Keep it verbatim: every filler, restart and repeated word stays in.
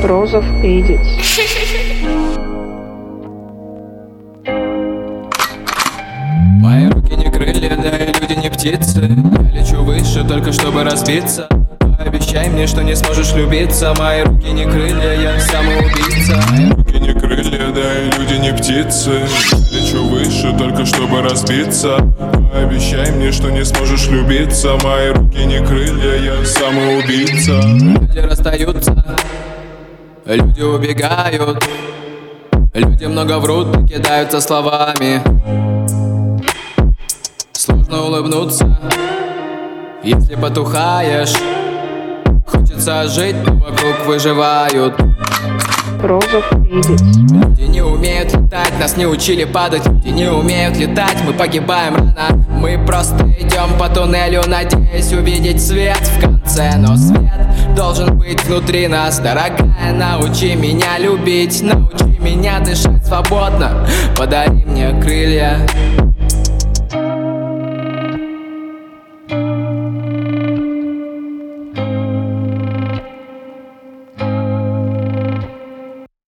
Розов Эдитс. Мои руки не крылья, да и люди не птицы. Я лечу выше, только чтобы разбиться. Пообещай мне, что не сможешь любиться. Мои руки не крылья, я самоубийца. Мои руки не крылья, да и люди не птицы. Я лечу выше, только чтобы разбиться. Пообещай мне, что не сможешь любиться. Мои руки не крылья, я самоубийца. Люди расстаются, люди убегают, люди много врут и кидаются словами. Сложно улыбнуться, если потухаешь. Хочется жить, но вокруг выживают. Розов Эдитс. Люди не умеют летать, нас не учили падать. Люди не умеют летать, мы погибаем рано. Мы просто идем по туннелю, надеясь увидеть свет в конце. Но свет должен быть внутри нас. Дорогая, научи меня любить, научи меня дышать свободно. Подари мне крылья.